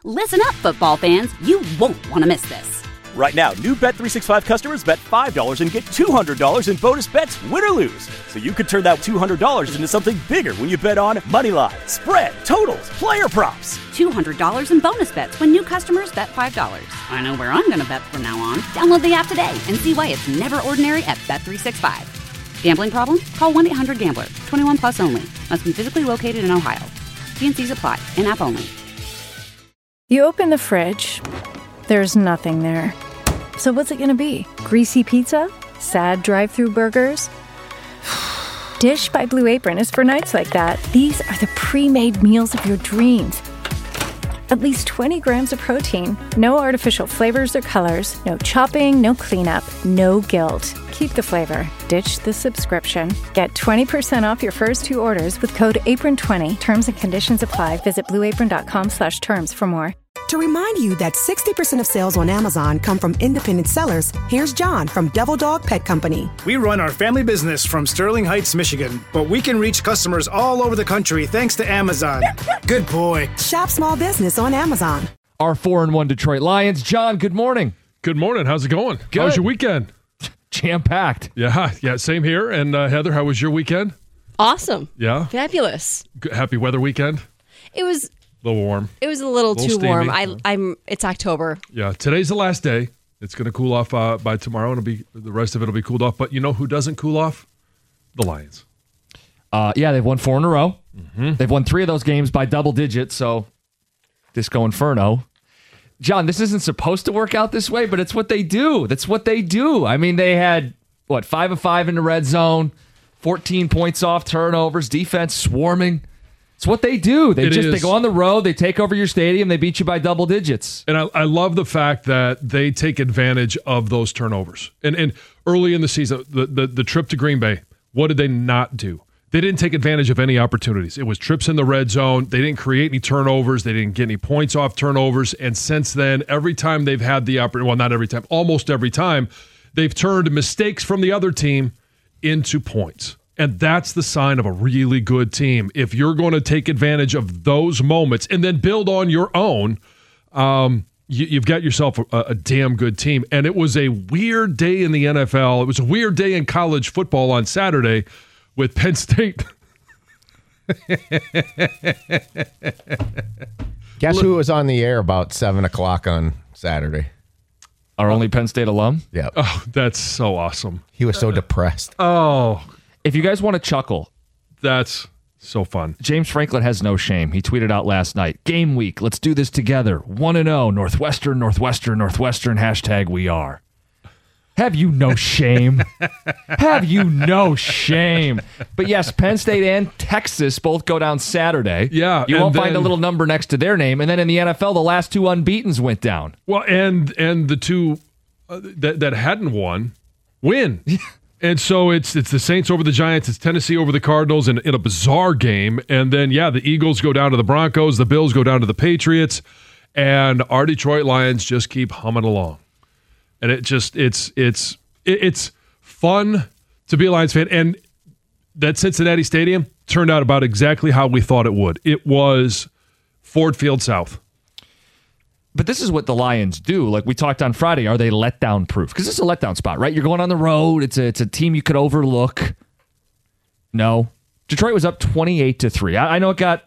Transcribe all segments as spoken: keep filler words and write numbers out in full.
Listen up, football fans. You won't want to miss this. Right now, new Bet three sixty-five customers bet five dollars and get two hundred dollars in bonus bets, win or lose. So you could turn that two hundred dollars into something bigger when you bet on money line, spread, totals, player props. two hundred dollars in bonus bets when new customers bet five dollars. I know where I'm going to bet from now on. Download the app today and see why it's never ordinary at Bet three sixty-five. Gambling problem? Call one eight hundred gambler. twenty-one plus only. Must be physically located in Ohio. T and C's apply. In-app only. You open the fridge. There's nothing there. So what's it gonna be? Greasy pizza? Sad drive-thru burgers? Dish by Blue Apron is for nights like that. These are the pre-made meals of your dreams. At least twenty grams of protein, no artificial flavors or colors, no chopping, no cleanup, no guilt. Keep the flavor. Ditch the subscription. Get twenty percent off your first two orders with code apron twenty. Terms and conditions apply. Visit blueapron.com slash terms for more. To remind you that sixty percent of sales on Amazon come from independent sellers, here's John from Devil Dog Pet Company. We run our family business from Sterling Heights, Michigan, but we can reach customers all over the country thanks to Amazon. Good boy. Shop small business on Amazon. Our four and one Detroit Lions. John, good morning. Good morning. How's it going? Good. How was your weekend? Jam-packed. Yeah, yeah, same here. And uh, Heather, how was your weekend? Awesome. Yeah? Fabulous. Good, happy weather weekend? It was A little warm. It was a little, A little too steamy. warm. I I'm it's October. Yeah, today's the last day. It's going to cool off uh, by tomorrow, and it'll be the rest of it will be cooled off. But you know who doesn't cool off? The Lions. Uh, yeah, they've won four in a row. Mm-hmm. They've won three of those games by double digits, so Disco Inferno. John, this isn't supposed to work out this way, but it's what they do. That's what they do. I mean, they had, what, five of five in the red zone, fourteen points off turnovers, defense swarming. It's what they do. They It just is. they go on the road, they take over your stadium, they beat you by double digits. And I, I love the fact that they take advantage of those turnovers. And and early in the season, the, the, the trip to Green Bay, what did they not do? They didn't take advantage of any opportunities. It was trips in the red zone. They didn't create any turnovers. They didn't get any points off turnovers. And since then, every time they've had the opportunity, well, not every time, almost every time, they've turned mistakes from the other team into points. And that's the sign of a really good team. If you're going to take advantage of those moments and then build on your own, um, you, you've got yourself a, a damn good team. And it was a weird day in the N F L. It was a weird day in college football on Saturday with Penn State. Guess who was on the air about seven o'clock on Saturday? Our only Penn State alum? Yeah. Oh, that's so awesome. He was so depressed. Oh, If you guys want to chuckle, that's so fun. James Franklin has no shame. He tweeted out last night, game week, let's do this together. one and oh, Northwestern, Northwestern, Northwestern, hashtag we are. Have you no shame? Have you no shame? But yes, Penn State and Texas both go down Saturday. Yeah. You and won't find a then- little number next to their name. And then in the N F L, the last two unbeatens went down. Well, and and the two uh, that that hadn't won win. And so it's it's the Saints over the Giants, it's Tennessee over the Cardinals in, in a bizarre game. And then, yeah, the Eagles go down to the Broncos, the Bills go down to the Patriots, and our Detroit Lions just keep humming along. And it just, it's it's it, it's fun to be a Lions fan. And that Cincinnati Stadium turned out about exactly how we thought it would. It was Ford Field South. But this is what the Lions do. Like we talked on Friday, are they letdown proof? Because this is a letdown spot, right? You're going on the road. It's a it's a team you could overlook. No. Detroit was up twenty-eight to three. I, I know it got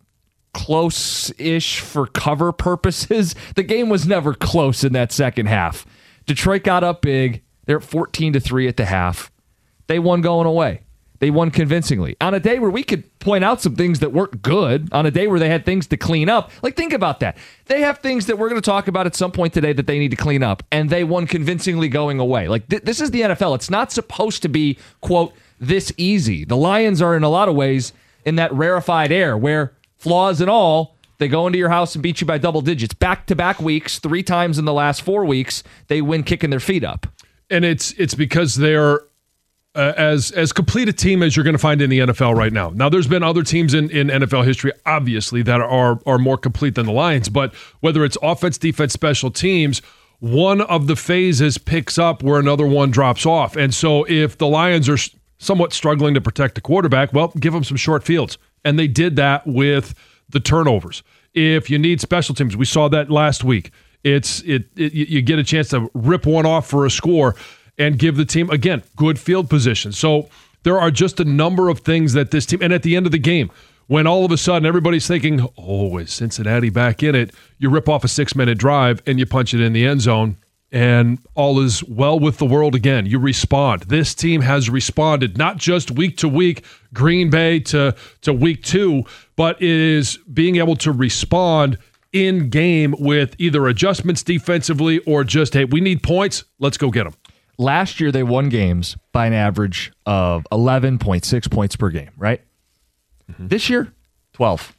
close-ish for cover purposes. The game was never close in that second half. Detroit got up big. They're at fourteen to three at the half. They won going away. They won convincingly. On a day where we could point out some things that weren't good, on a day where they had things to clean up. Like, think about that. They have things that we're going to talk about at some point today that they need to clean up, and they won convincingly going away. Like, th- this is the N F L. It's not supposed to be, quote, this easy. The Lions are, in a lot of ways, in that rarefied air where, flaws and all, they go into your house and beat you by double digits. Back-to-back weeks, three times in the last four weeks, they win kicking their feet up. And it's it's because they're uh, as as complete a team as you're going to find in the N F L right now. Now, there's been other teams in, in N F L history, obviously, that are are more complete than the Lions. But whether it's offense, defense, special teams, one of the phases picks up where another one drops off. And so if the Lions are somewhat struggling to protect the quarterback, well, give them some short fields. And they did that with the turnovers. If you need special teams, we saw that last week. It's it, it you get a chance to rip one off for a score and give the team, again, good field position. So there are just a number of things that this team, and at the end of the game, when all of a sudden everybody's thinking, oh, is Cincinnati back in it? You rip off a six-minute drive and you punch it in the end zone, and all is well with the world again. You respond. This team has responded, not just week to week, Green Bay to, to week two, but is being able to respond in game with either adjustments defensively or just, hey, we need points, let's go get them. Last year, they won games by an average of eleven point six points per game, right? Mm-hmm. This year, twelve.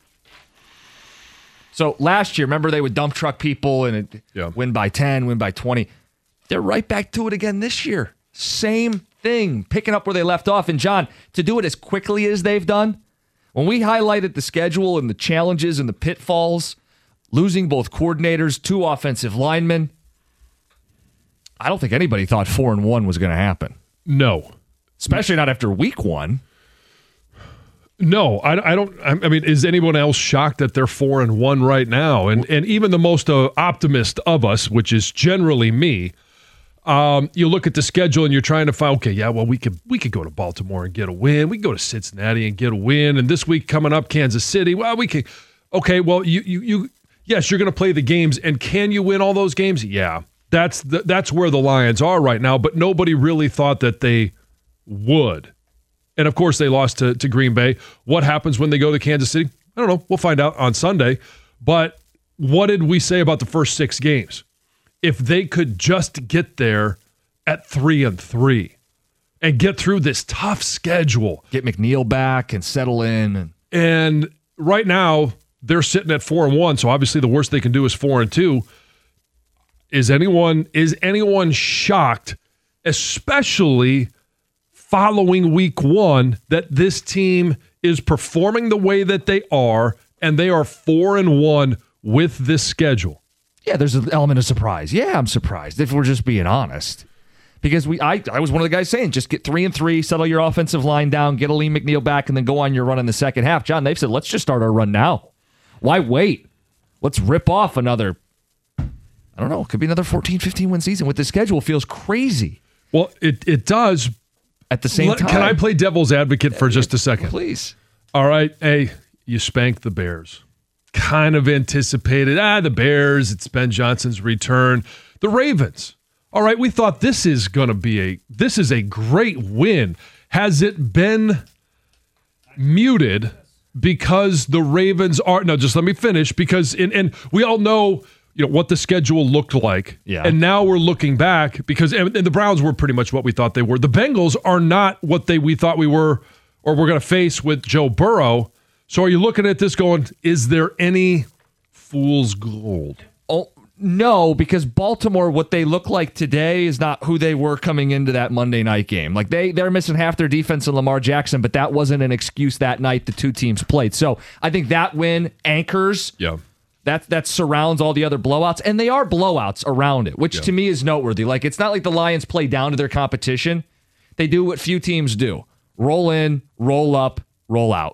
So last year, remember they would dump truck people and it yeah. win by ten, win by twenty. They're right back to it again this year. Same thing, picking up where they left off. And John, to do it as quickly as they've done, when we highlighted the schedule and the challenges and the pitfalls, losing both coordinators, two offensive linemen, I don't think anybody thought four and one was going to happen. No, especially not after week one. No, I, I don't. I mean, is anyone else shocked that they're four and one right now? And and even the most uh, optimist of us, which is generally me, um, you look at the schedule and you're trying to find, okay, yeah, well, we could we could go to Baltimore and get a win. We could go to Cincinnati and get a win. And this week coming up, Kansas City. Well, we could. Okay, well, you you you. Yes, you're going to play the games, and can you win all those games? Yeah. That's the, that's where the Lions are right now, but nobody really thought that they would. And, of course, they lost to, to Green Bay. What happens when they go to Kansas City? I don't know. We'll find out on Sunday. But what did we say about the first six games? If they could just get there at three and three and get through this tough schedule. Get McNeil back and settle in. And, and right now, they're sitting at four and one, so obviously the worst they can do is four and two. Is anyone is anyone shocked, especially following week one, that this team is performing the way that they are and they are four and one with this schedule? Yeah, there's an element of surprise. Yeah, I'm surprised, if we're just being honest. Because we I, I was one of the guys saying, just get three and three, settle your offensive line down, get Aleem McNeil back, and then go on your run in the second half. John, they've said, let's just start our run now. Why wait? Let's rip off another, I don't know, it could be another fourteen, fifteen win season with the schedule. Feels crazy. Well, it, it does. At the same time. Can I play devil's advocate for just a second? Please. All right. Hey, you spanked the Bears. Kind of anticipated, ah, the Bears, it's Ben Johnson's return. The Ravens. All right, we thought this is going to be a, this is a great win. Has it been muted because the Ravens are, no, just let me finish, because, in, and we all know, you know, what the schedule looked like. Yeah. And now we're looking back because, and, and the Browns were pretty much what we thought they were. The Bengals are not what they we thought we were or we're going to face with Joe Burrow. So are you looking at this going, is there any fool's gold? Oh, no, because Baltimore, what they look like today is not who they were coming into that Monday night game. Like they, they're missing half their defense in Lamar Jackson, but that wasn't an excuse that night the two teams played. So I think that win anchors. Yeah. That that surrounds all the other blowouts, and they are blowouts around it, which yeah. to me is noteworthy. Like, it's not like the Lions play down to their competition. They do what few teams do. Roll in, roll up, roll out.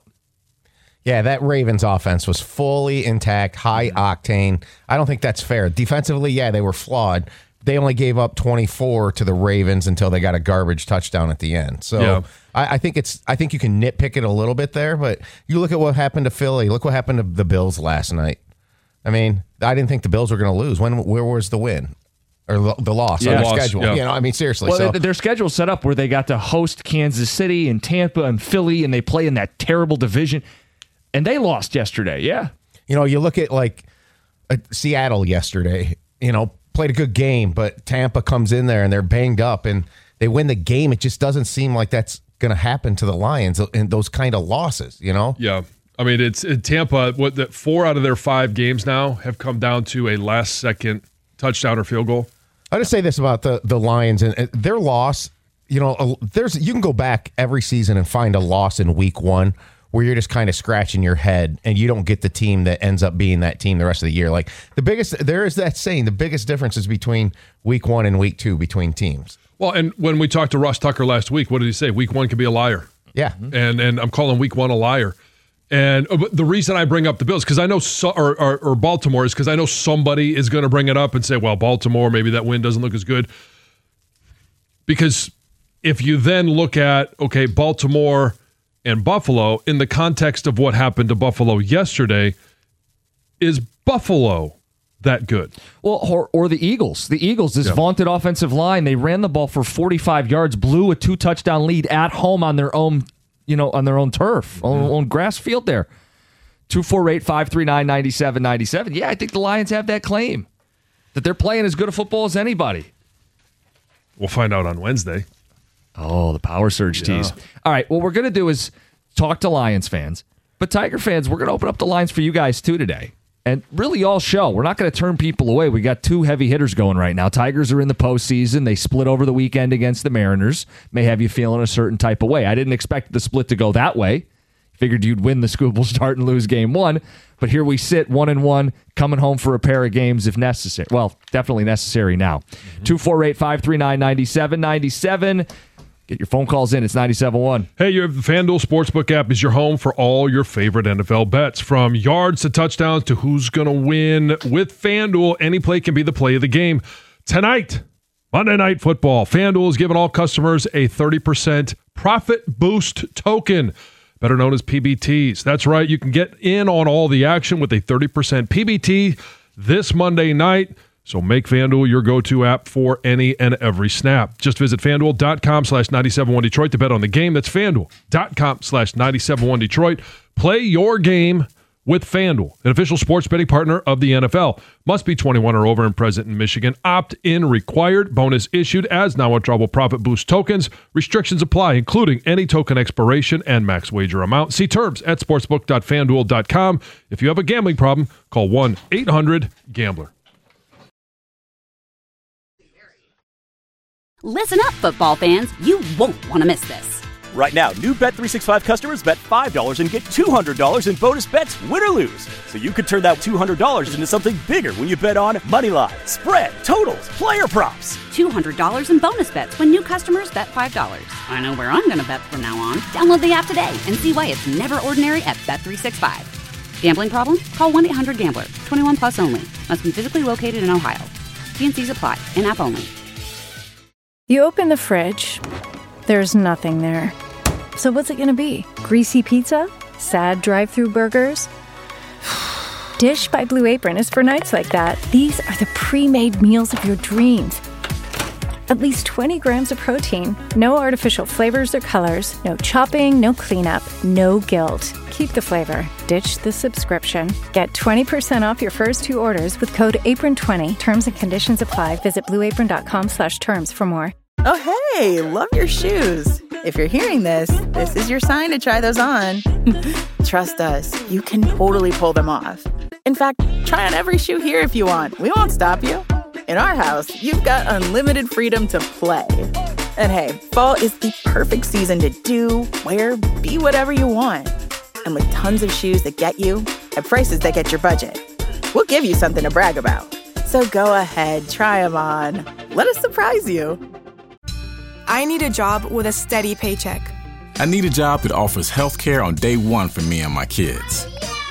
Yeah, that Ravens offense was fully intact, high octane. I don't think that's fair. Defensively, yeah, they were flawed. They only gave up twenty-four to the Ravens until they got a garbage touchdown at the end. So yeah. I, I think it's I think you can nitpick it a little bit there, but you look at what happened to Philly. Look what happened to the Bills last night. I mean, I didn't think the Bills were going to lose. When where was the win? Or the, the loss yeah, on their loss, schedule. Yeah. You know, I mean, seriously. Well, so. their schedule's set up where they got to host Kansas City and Tampa and Philly, and they play in that terrible division. And they lost yesterday, yeah. You know, you look at, like, uh, Seattle yesterday, you know, played a good game, but Tampa comes in there and they're banged up and they win the game. It just doesn't seem like that's going to happen to the Lions in those kind of losses, you know? Yeah. I mean, it's in Tampa, what the four out of their five games now have come down to a last-second touchdown or field goal. I'll just say this about the, the Lions and their loss. You know, there's you can go back every season and find a loss in week one where you're just kind of scratching your head and you don't get the team that ends up being that team the rest of the year. Like the biggest, there is that saying, the biggest difference is between week one and week two between teams. Well, and when we talked to Russ Tucker last week, what did he say? Week one could be a liar. Yeah. And and I'm calling week one a liar. And uh, but the reason I bring up the Bills, because I know, so, or, or, or Baltimore, is because I know somebody is going to bring it up and say, well, Baltimore, maybe that win doesn't look as good. Because if you then look at, okay, Baltimore and Buffalo, in the context of what happened to Buffalo yesterday, is Buffalo that good? Well, or, or the Eagles. The Eagles, this yeah. vaunted vaunted offensive line, they ran the ball for forty-five yards, blew a two-touchdown lead at home on their own, you know, on their own turf, mm-hmm. on, on grass field there. two four eight, five three nine, nine seven nine seven. Yeah, I think the Lions have that claim, that they're playing as good a football as anybody. We'll find out on Wednesday. Oh, the power surge yeah. tease. All right, what we're going to do is talk to Lions fans. But Tiger fans, we're going to open up the lines for you guys too today. And really all show. We're not going to turn people away. We got two heavy hitters going right now. Tigers are in the postseason. They split over the weekend against the Mariners. May have you feeling a certain type of way. I didn't expect the split to go that way. Figured you'd win the Scoop start and lose game one. But here we sit, one and one, coming home for a pair of games if necessary. Well, definitely necessary now. two four eight, five three nine, nine seven nine seven. Get your phone calls in. It's ninety-seven point one. Hey, your FanDuel Sportsbook app is your home for all your favorite N F L bets. From yards to touchdowns to who's going to win. With FanDuel, any play can be the play of the game. Tonight, Monday Night Football, FanDuel is giving all customers a thirty percent profit boost token, better known as P B Ts. That's right. You can get in on all the action with a thirty percent P B T this Monday night. So make FanDuel your go-to app for any and every snap. Just visit FanDuel.com slash 971 Detroit to bet on the game. That's FanDuel.com slash 971 Detroit. Play your game with FanDuel, an official sports betting partner of the N F L. Must be twenty-one or over and present in Michigan. Opt-in required. Bonus issued as non-withdrawable profit boost tokens. Restrictions apply, including any token expiration and max wager amount. See terms at sportsbook dot fan duel dot com. If you have a gambling problem, call one eight hundred gambler. Listen up, football fans. You won't want to miss this. Right now, new Bet three sixty-five customers bet five dollars and get two hundred dollars in bonus bets, win or lose. So you could turn that two hundred dollars into something bigger when you bet on moneyline, spread, totals, player props. two hundred dollars in bonus bets when new customers bet five dollars. I know where I'm going to bet from now on. Download the app today and see why it's never ordinary at Bet three sixty-five. Gambling problem? Call one eight hundred gambler. twenty-one plus only. Must be physically located in Ohio. T and C's apply. In-app only. You open the fridge, there's nothing there. So what's it going to be? Greasy pizza? Sad drive-thru burgers? Dish by Blue Apron is for nights like that. These are the pre-made meals of your dreams. At least twenty grams of protein, no artificial flavors or colors, no chopping, no cleanup, no guilt. Keep the flavor. Ditch the subscription. Get twenty percent off your first two orders with code apron twenty. Terms and conditions apply. Visit blueapron.com slash terms for more. Oh, hey, love your shoes. If you're hearing this, this is your sign to try those on. Trust us, you can totally pull them off. In fact, try on every shoe here if you want. We won't stop you. In our house, you've got unlimited freedom to play. And hey, fall is the perfect season to do, wear, be whatever you want. And with tons of shoes that get you at prices that get your budget, we'll give you something to brag about. So go ahead, try them on. Let us surprise you. I need a job with a steady paycheck. I need a job that offers health care on day one for me and my kids.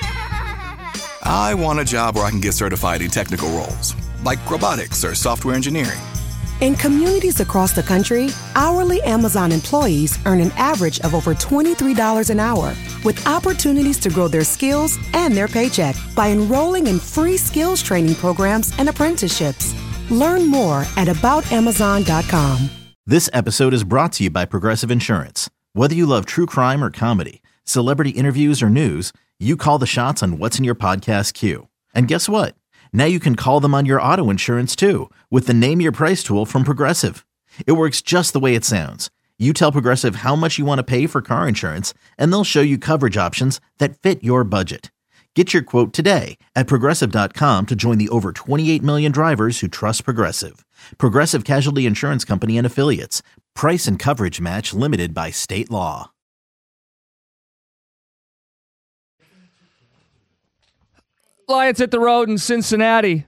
I want a job where I can get certified in technical roles, like robotics or software engineering. In communities across the country, hourly Amazon employees earn an average of over twenty-three dollars an hour, with opportunities to grow their skills and their paycheck by enrolling in free skills training programs and apprenticeships. Learn more at about amazon dot com. This episode is brought to you by Progressive Insurance. Whether you love true crime or comedy, celebrity interviews or news, you call the shots on what's in your podcast queue. And guess what? Now you can call them on your auto insurance too with the Name Your Price tool from Progressive. It works just the way it sounds. You tell Progressive how much you want to pay for car insurance, and they'll show you coverage options that fit your budget. Get your quote today at progressive dot com to join the over twenty-eight million drivers who trust Progressive. Progressive Casualty Insurance Company and Affiliates. Price and coverage match limited by state law. Lions hit the road in Cincinnati.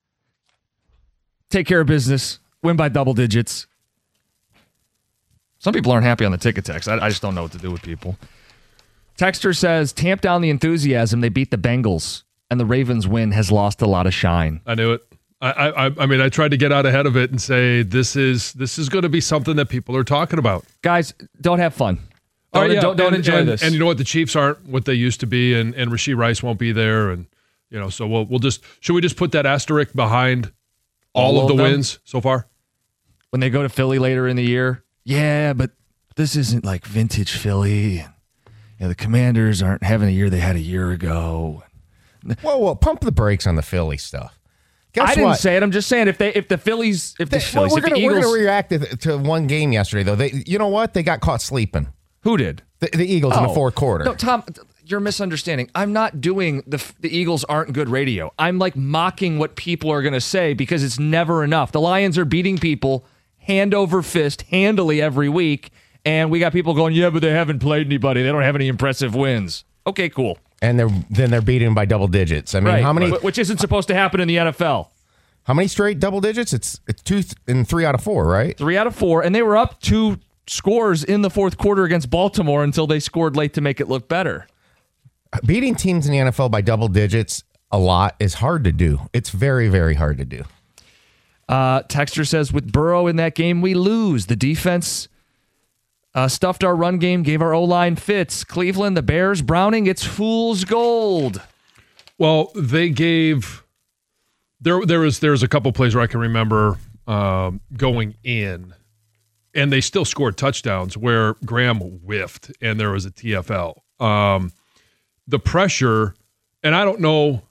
Take care of business. Win by double digits. Some people aren't happy on the ticket text. I, I just don't know what to do with people. Texter says, tamp down the enthusiasm. They beat the Bengals, and the Ravens win has lost a lot of shine. I knew it. I, I, I mean, I tried to get out ahead of it and say this is this is going to be something that people are talking about. Guys, don't have fun. Don't, oh, yeah. don't, don't and, enjoy and, this. And you know what? The Chiefs aren't what they used to be, and, and Rashee Rice won't be there. And, you know, so we'll, we'll just, should we just put that asterisk behind all, all of the them? wins so far? When they go to Philly later in the year, yeah, but this isn't like vintage Philly. You know, the Commanders aren't having a year they had a year ago. Whoa, whoa, pump the brakes on the Philly stuff. Guess I didn't what? say it. I'm just saying if they if the Phillies if the They, Phillies well, we're if the gonna, Eagles we're gonna react to, to one game yesterday though. They, you know what? They got caught sleeping. Who did? The, the Eagles in the Oh. fourth quarter. No, Tom, you're misunderstanding. I'm not doing the the Eagles aren't good radio. I'm like mocking what people are going to say because it's never enough. The Lions are beating people hand over fist, handily every week, and we got people going, yeah, but they haven't played anybody. They don't have any impressive wins. Okay, cool. And they're then they're beating by double digits. I mean, Right. how many? Which isn't supposed to happen in the N F L. How many straight double digits? It's it's two th- and three out of four, right? Three out of four, and they were up two scores in the fourth quarter against Baltimore until they scored late to make it look better. Beating teams in the N F L by double digits a lot is hard to do. It's very, very hard to do. Uh, Texter says, with Burrow in that game, we lose. The defense uh, stuffed our run game, gave our O-line fits. Cleveland, the Bears, Browning, it's fool's gold. Well, they gave there. There was there's a couple plays where I can remember um, going in, and they still scored touchdowns where Graham whiffed, and there was a T F L. Um, the pressure, and I don't know.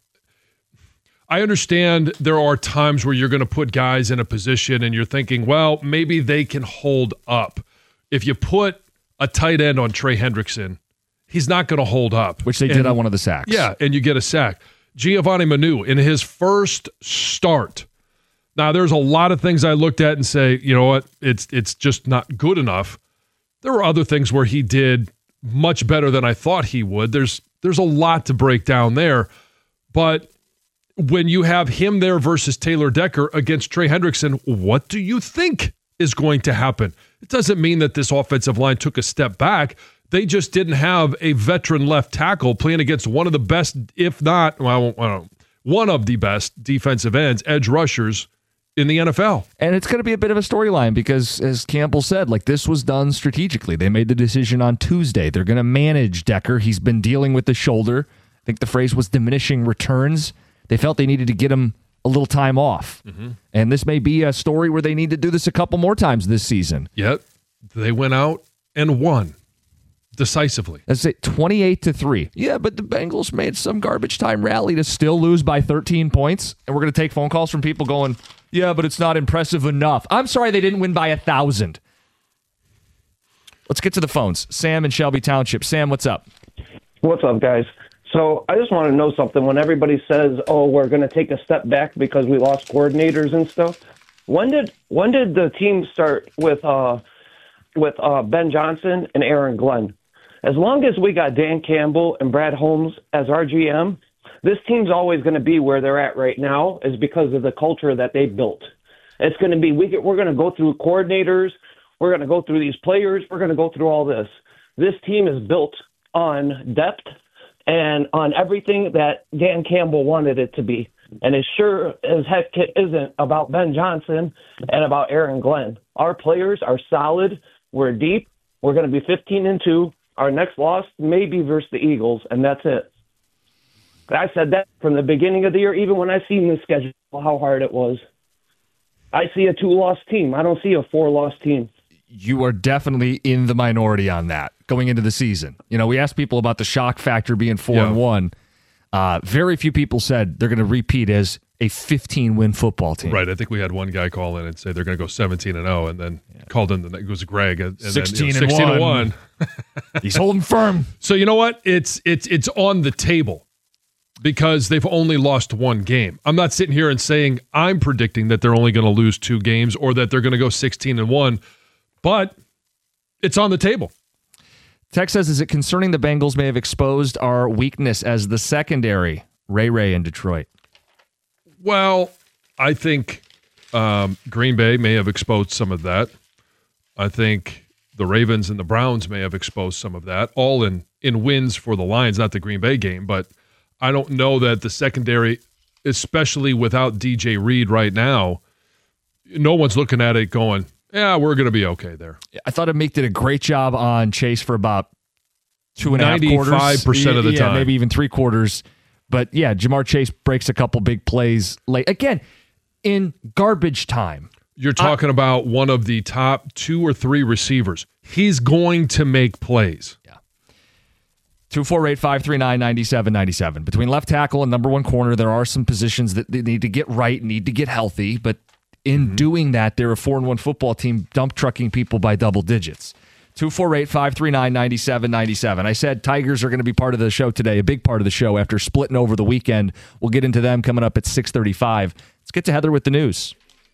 I understand there are times where you're going to put guys in a position, and you're thinking, well, maybe they can hold up. If you put a tight end on Trey Hendrickson, he's not going to hold up. Which they and, did on one of the sacks. Yeah, and you get a sack. Giovanni Manu, in his first start, now there's a lot of things I looked at and say, you know what, it's it's just not good enough. There were other things where he did much better than I thought he would. There's there's a lot to break down there. But when you have him there versus Taylor Decker against Trey Hendrickson, what do you think is going to happen? It doesn't mean that this offensive line took a step back. They just didn't have a veteran left tackle playing against one of the best, if not, well, I don't know, one of the best defensive ends, edge rushers in the N F L. And it's going to be a bit of a storyline because, as Campbell said, like this was done strategically. They made the decision on Tuesday. They're going to manage Decker. He's been dealing with the shoulder. I think the phrase was diminishing returns. They felt they needed to get him a little time off. Mm-hmm. And this may be a story where they need to do this a couple more times this season. Yet they went out and won decisively. Let's say twenty-eight to three. Yeah, but the Bengals made some garbage time rally to still lose by thirteen points. And we're going to take phone calls from people going, yeah, but it's not impressive enough. I'm sorry they didn't win by a thousand. Let's get to the phones. Sam in Shelby Township. Sam, what's up? What's up, guys? So I just want to know something. When everybody says, oh, we're going to take a step back because we lost coordinators and stuff, when did when did the team start with uh, with uh, Ben Johnson and Aaron Glenn? As long as we got Dan Campbell and Brad Holmes as our G M, this team's always going to be where they're at right now is because of the culture that they built. It's going to be, we get, we're going to go through coordinators, we're going to go through these players, we're going to go through all this. This team is built on depth and on everything that Dan Campbell wanted it to be. And it sure as heck isn't about Ben Johnson and about Aaron Glenn. Our players are solid. We're deep. We're going to be fifteen and two. Our next loss may be versus the Eagles, and that's it. I said that from the beginning of the year, even when I seen the schedule, how hard it was. I see a two-loss team. I don't see a four-loss team. You are definitely in the minority on that going into the season. You know, we asked people about the shock factor being four Yeah. and one. Uh, very few people said they're going to repeat as a fifteen-win football team. Right. I think we had one guy call in and say they're going to go seventeen and oh, and then yeah. called in the it was Greg and, and sixteen, then, you know, and sixteen one. and one. He's holding firm. So you know what? It's it's it's on the table because they've only lost one game. I'm not sitting here and saying I'm predicting that they're only going to lose two games or that they're going to go sixteen and one, but it's on the table. Tex says, is it concerning the Bengals may have exposed our weakness as the secondary? Ray Ray in Detroit. Well, I think um, Green Bay may have exposed some of that. I think the Ravens and the Browns may have exposed some of that, all in, in wins for the Lions, not the Green Bay game. But I don't know that the secondary, especially without D J Reed right now, no one's looking at it going, yeah, we're going to be okay there. I thought Meek did a great job on Chase for about two and a half quarters. ninety-five percent of the yeah, time. Maybe even three quarters. But yeah, Jamar Chase breaks a couple big plays late. Again, in garbage time. You're talking I, about one of the top two or three receivers. He's going to make plays. Yeah. two four eight, five three nine, nine seven nine seven. Between left tackle and number one corner, there are some positions that they need to get right, need to get healthy. But in mm-hmm. doing that, they're a four and one football team dump trucking people by double digits. two four eight, five three nine, nine seven nine seven. I said Tigers are going to be part of the show today, a big part of the show after splitting over the weekend. We'll get into them coming up at six thirty-five. Let's get to Heather with the news.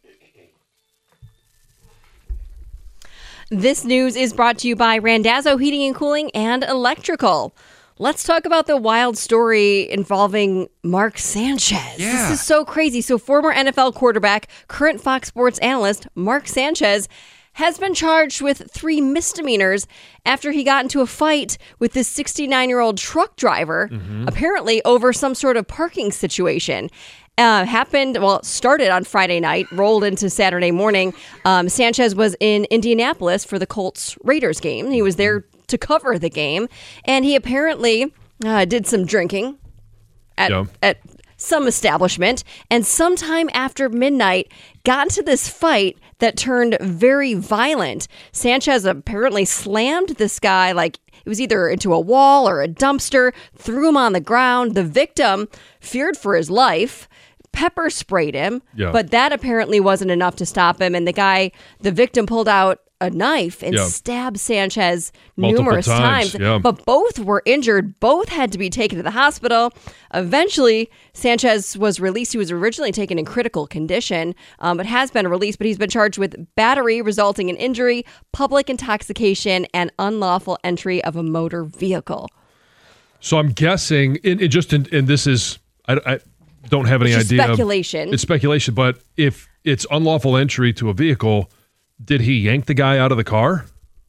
This news is brought to you by Randazzo Heating and Cooling and Electrical. Let's talk about the wild story involving Mark Sanchez. Yeah. This is so crazy. So former N F L quarterback, current Fox Sports analyst, Mark Sanchez has been charged with three misdemeanors after he got into a fight with this sixty-nine-year-old truck driver, mm-hmm. apparently over some sort of parking situation. Uh, happened, well, it started on Friday night, rolled into Saturday morning. Um, Sanchez was in Indianapolis for the Colts-Raiders game. He was there to cover the game, and he apparently uh, did some drinking at, yeah. at some establishment, and sometime after midnight got into this fight that turned very violent. Sanchez apparently slammed this guy like it was either into a wall or a dumpster, threw him on the ground. The victim feared for his life, pepper sprayed him, yeah. but that apparently wasn't enough to stop him. And the guy, the victim pulled out a knife and yeah. stabbed Sanchez Multiple numerous times, times, yeah. but both were injured. Both had to be taken to the hospital. Eventually, Sanchez was released. He was originally taken in critical condition, um, but has been released, but he's been charged with battery resulting in injury, public intoxication, and unlawful entry of a motor vehicle. So I'm guessing, and it just, and, and this is, I, I don't have any it's idea. Speculation. Of, it's speculation, but if it's unlawful entry to a vehicle, did he yank the guy out of the car?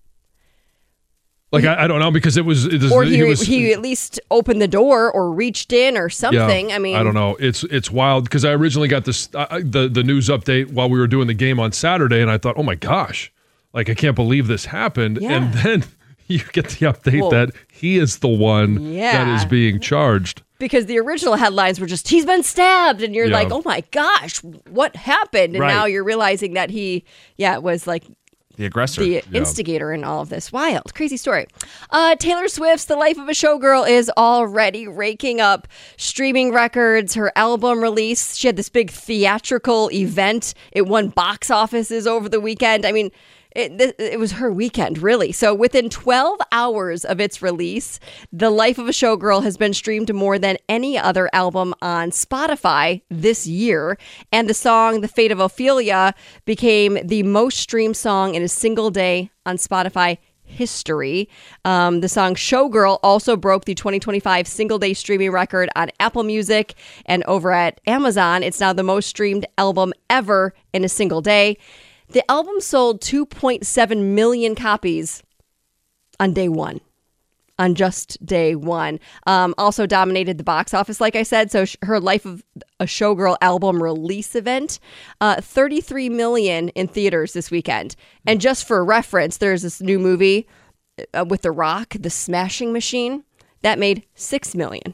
Like, he, I, I don't know, because it was... It was or he, he, was, he at least opened the door or reached in or something. Yeah, I mean... I don't know. It's it's wild, because I originally got this uh, the, the news update while we were doing the game on Saturday, and I thought, oh my gosh, like, I can't believe this happened. Yeah. And then you get the update well, that he is the one yeah. that is being charged. Because the original headlines were just, he's been stabbed. And you're yeah. like, oh my gosh, what happened? And right. now you're realizing that he, yeah, was like... The aggressor. The yeah. instigator in all of this. Wild. Crazy story. Uh, Taylor Swift's The Life of a Showgirl is already raking up streaming records. Her album release, she had this big theatrical event. It won box offices over the weekend. I mean, it, it was her weekend, really. So within twelve hours of its release, The Life of a Showgirl has been streamed to more than any other album on Spotify this year. And the song, The Fate of Ophelia, became the most streamed song in a single day on Spotify history. Um, the song Showgirl also broke the twenty twenty-five single day streaming record on Apple Music, and over at Amazon, it's now the most streamed album ever in a single day. The album sold two point seven million copies on day one. On just day one. Um, also dominated the box office, like I said. So sh- her Life of a Showgirl album release event, uh, thirty-three million in theaters this weekend. And just for reference, there's this new movie uh, with The Rock, The Smashing Machine, that made six million.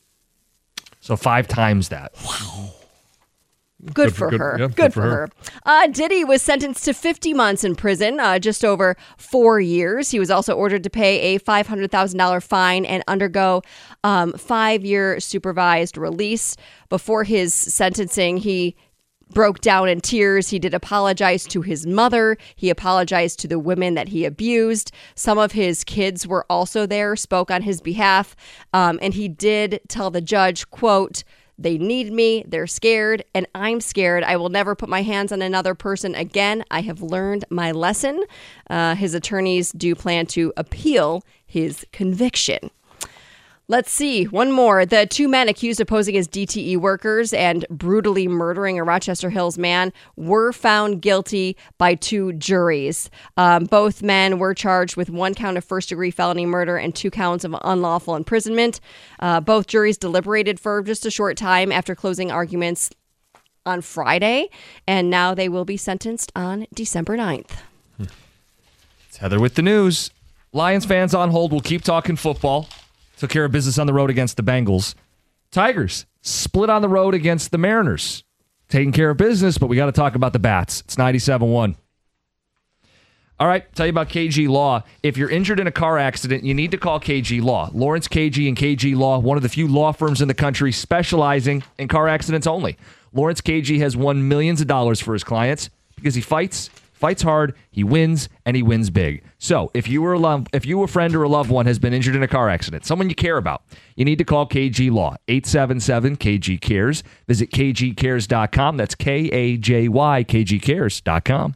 So five times that. Wow. Good, good for good, her. Yeah, good, good for for her. her. Uh, Diddy was sentenced to fifty months in prison, uh, just over four years. He was also ordered to pay a five hundred thousand dollars fine and undergo um, five-year supervised release. Before his sentencing, he broke down in tears. He did apologize to his mother. He apologized to the women that he abused. Some of his kids were also there, spoke on his behalf. Um, and he did tell the judge, quote, "They need me, they're scared, and I'm scared. I will never put my hands on another person again. I have learned my lesson." Uh, his attorneys do plan to appeal his conviction. Let's see. One more. The two men accused of posing as D T E workers and brutally murdering a Rochester Hills man were found guilty by two juries. Um, both men were charged with one count of first-degree felony murder and two counts of unlawful imprisonment. Uh, both juries deliberated for just a short time after closing arguments on Friday, and now they will be sentenced on December ninth. It's Heather with the news. Lions fans on hold. We'll keep talking football. Took care of business on the road against the Bengals. Tigers split on the road against the Mariners. Taking care of business, but we got to talk about the Bats. It's ninety-seven one. All right, tell you about K G Law. If you're injured in a car accident, you need to call K G Law. Lawrence K G and K G Law, one of the few law firms in the country specializing in car accidents only. Lawrence K G has won millions of dollars for his clients because he fights, fights hard, he wins, and he wins big. So if you were a love, if you, a friend or a loved one has been injured in a car accident, someone you care about, you need to call K G Law, eight seven seven K G cares. Visit K G cares dot com. That's K A J Y, K G cares dot com.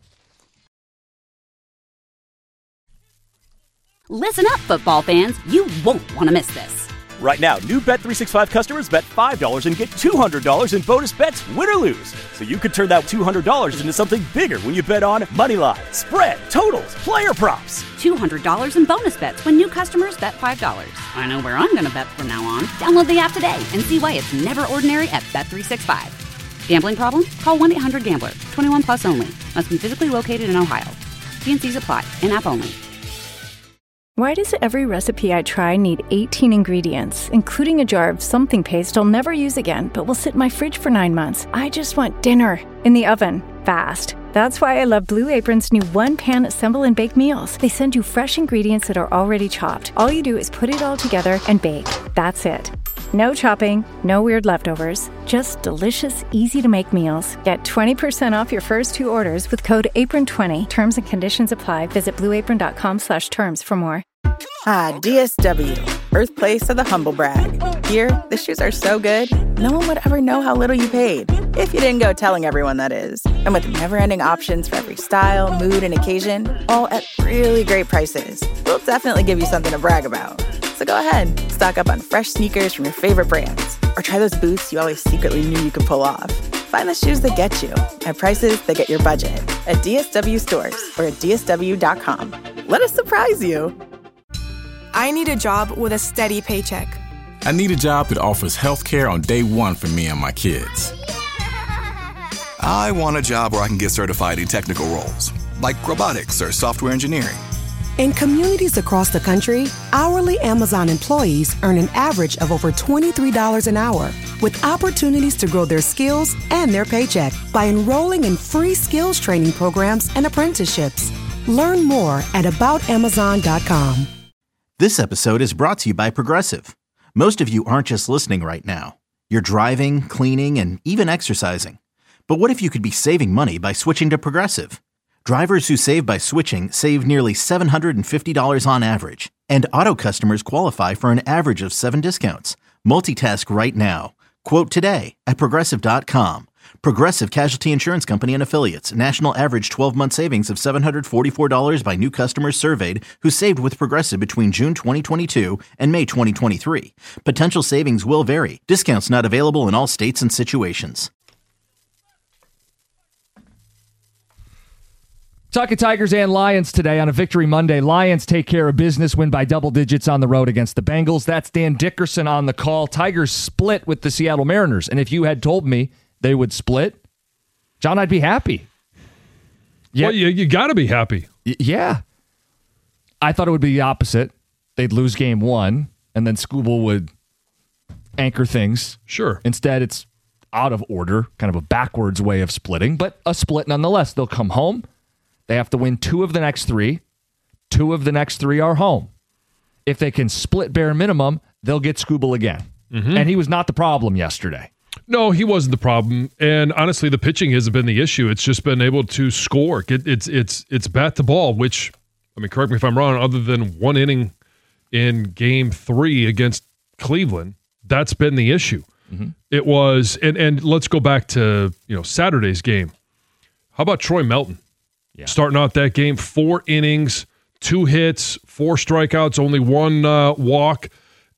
Listen up, football fans. You won't want to miss this. Right now, new Bet three sixty-five customers bet five dollars and get two hundred dollars in bonus bets, win or lose. So you could turn that two hundred dollars into something bigger when you bet on money line, spread, totals, player props. two hundred dollars in bonus bets when new customers bet five dollars. I know where I'm going to bet from now on. Download the app today and see why it's never ordinary at Bet three sixty-five. Gambling problem? Call one eight hundred gambler. twenty-one plus only. Must be physically located in Ohio. T and C's apply. In-app only. Why does every recipe I try need eighteen ingredients, including a jar of something paste I'll never use again, but will sit in my fridge for nine months? I just want dinner in the oven, fast. That's why I love Blue Apron's new one-pan assemble and bake meals. They send you fresh ingredients that are already chopped. All you do is put it all together and bake. That's it. No chopping, no weird leftovers, just delicious, easy-to-make meals. Get twenty percent off your first two orders with code apron twenty. Terms and conditions apply. Visit blueapron.com slash terms for more. Ah, D S W, birthplace of the humble brag. Here, the shoes are so good, no one would ever know how little you paid. If you didn't go telling everyone, that is. And with never-ending options for every style, mood, and occasion, all at really great prices, we'll definitely give you something to brag about. So go ahead, stock up on fresh sneakers from your favorite brands, or try those boots you always secretly knew you could pull off. Find the shoes that get you at prices that get your budget at D S W stores or at D S W dot com. Let us surprise you. I need a job with a steady paycheck. I need a job that offers health care on day one for me and my kids. I want a job where I can get certified in technical roles, like robotics or software engineering. In communities across the country, hourly Amazon employees earn an average of over twenty-three dollars an hour, with opportunities to grow their skills and their paycheck by enrolling in free skills training programs and apprenticeships. Learn more at about amazon dot com. This episode is brought to you by Progressive. Most of you aren't just listening right now. You're driving, cleaning, and even exercising. But what if you could be saving money by switching to Progressive? Drivers who save by switching save nearly seven hundred fifty dollars on average, and auto customers qualify for an average of seven discounts. Multitask right now. Quote today at progressive dot com. Progressive Casualty Insurance Company and Affiliates. National average twelve-month savings of seven hundred forty-four dollars by new customers surveyed who saved with Progressive between June twenty twenty-two and May twenty twenty-three. Potential savings will vary. Discounts not available in all states and situations. Talking Tigers and Lions today on a Victory Monday. Lions take care of business, win by double digits on the road against the Bengals. That's Dan Dickerson on the call. Tigers split with the Seattle Mariners. And if you had told me they would split, John, I'd be happy. Yeah, well, you, you got to be happy. Y- yeah. I thought it would be the opposite. They'd lose game one, and then Scooble would anchor things. Sure. Instead, it's out of order, kind of a backwards way of splitting, but a split nonetheless. They'll come home. They have to win two of the next three. Two of the next three are home. If they can split bare minimum, they'll get Scooble again. Mm-hmm. And he was not the problem yesterday. No, he wasn't the problem. And honestly, the pitching hasn't been the issue. It's just been able to score. It, it's it's it's bat to ball, which, I mean, correct me if I'm wrong, other than one inning in game three against Cleveland, that's been the issue. Mm-hmm. It was, and, and let's go back to, you know, Saturday's game. How about Troy Melton? Yeah. Starting out that game, four innings, two hits, four strikeouts, only one uh, walk.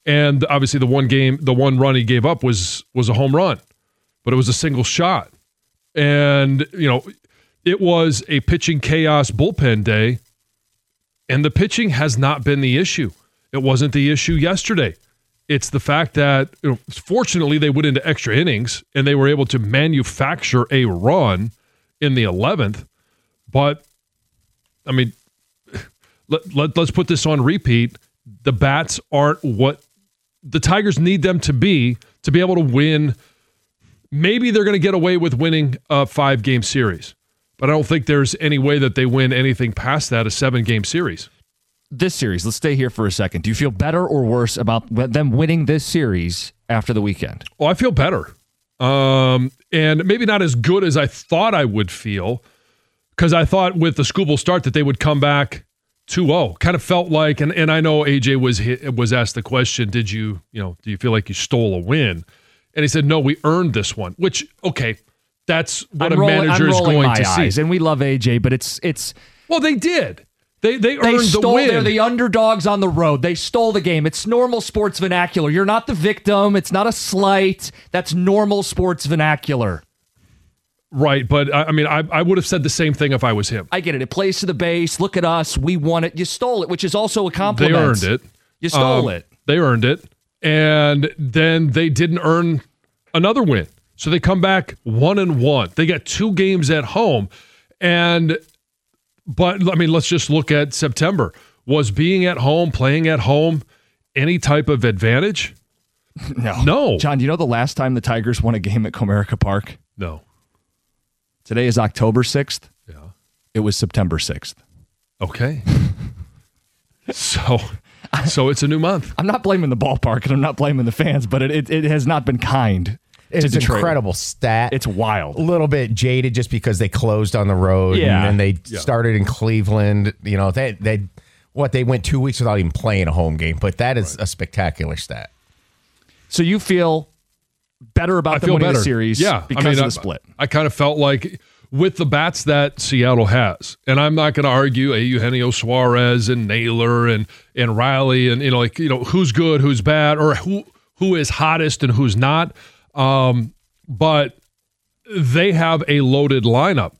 And obviously the one game, the one run he gave up was was a home run, but it was a single shot. And, you know, it was a pitching chaos bullpen day, and the pitching has not been the issue. It wasn't the issue yesterday. It's the fact that, you know, fortunately, they went into extra innings, and they were able to manufacture a run in the eleventh. But, I mean, let, let, let's put this on repeat. The bats aren't what the Tigers need them to be to be able to win. Maybe they're going to get away with winning a five-game series, but I don't think there's any way that they win anything past that, a seven-game series. This series, let's stay here for a second. Do you feel better or worse about them winning this series after the weekend? Well, I feel better. Um, and maybe not as good as I thought I would feel, because I thought with the Skubal start that they would come back two oh. Kind of felt like, and, and I know A J was hit, was asked the question, did you, you know, do you feel like you stole a win? And he said, no, we earned this one, which, okay, that's what I'm a rolling, manager I'm is going my to eyes, see. And we love A J, but it's it's. Well, they did. They they earned they stole, the win. They're the underdogs on the road. They stole the game. It's normal sports vernacular. You're not the victim. It's not a slight. That's normal sports vernacular. Right, but I, I mean, I, I would have said the same thing if I was him. I get it. It plays to the base. Look at us. We won it. You stole it, which is also a compliment. They earned it. You stole um, it. They earned it. And then they didn't earn another win. So they come back one and one. They got two games at home. And, but I mean, let's just look at September. Was being at home, playing at home, any type of advantage? No. No. John, do you know the last time the Tigers won a game at Comerica Park? No. Today is October sixth. Yeah. It was September sixth. Okay. so, so it's a new month. I'm not blaming the ballpark and I'm not blaming the fans, but it, it, it has not been kind. It's an incredible stat. It's wild. A little bit jaded just because they closed on the road Yeah. and then they Yeah. started in Cleveland. You know, they they what they went two weeks without even playing a home game, but that is a spectacular stat. So you feel better about I them feel winning better. the series yeah, because I mean, of I, the split. I kind of felt like with the bats that Seattle has, and I'm not going to argue a Eugenio Suarez and Naylor and and Riley and you know like you know who's good, who's bad, or who who is hottest and who's not. Um, but they have a loaded lineup.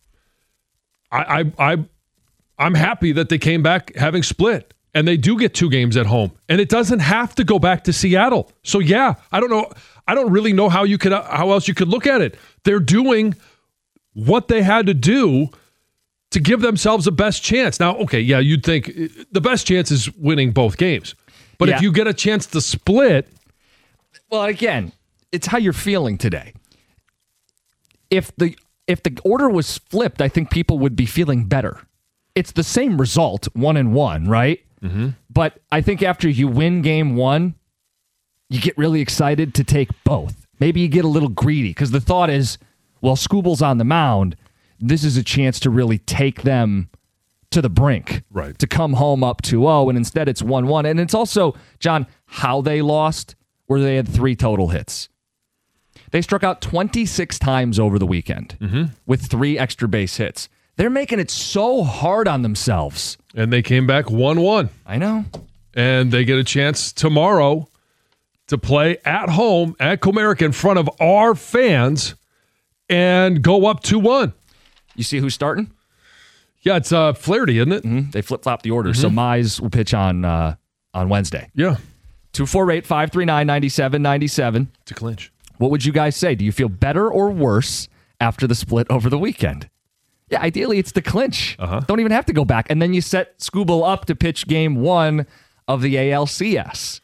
I I, I I'm happy that they came back having split. And they do get two games at home. And it doesn't have to go back to Seattle. So, yeah, I don't know. I don't really know how you could, how else you could look at it. They're doing what they had to do to give themselves a best chance. Now, okay, yeah, you'd think the best chance is winning both games. But Yeah. if you get a chance to split. Well, again, it's how you're feeling today. If the if the order was flipped, I think people would be feeling better. It's the same result, one and one, right? Mm-hmm. But I think after you win game one, you get really excited to take both. Maybe you get a little greedy because the thought is, well, Skubal's on the mound. This is a chance to really take them to the brink, right? To come home up two oh, and instead it's one one. And it's also, John, how they lost, where they had three total hits. They struck out twenty-six times over the weekend mm-hmm. with three extra base hits. They're making it so hard on themselves. And they came back one one. I know. And they get a chance tomorrow to play at home at Comerica in front of our fans and go up two one. You see who's starting? Yeah, it's uh, Flaherty, isn't it? Mm-hmm. They flip-flop the order. Mm-hmm. So Mize will pitch on uh, on Wednesday. Yeah. two four eight, five three nine, nine seven nine seven. To clinch. What would you guys say? Do you feel better or worse after the split over the weekend? Yeah, ideally it's the clinch. Uh-huh. Don't even have to go back. And then you set Skubal up to pitch game one of the A L C S.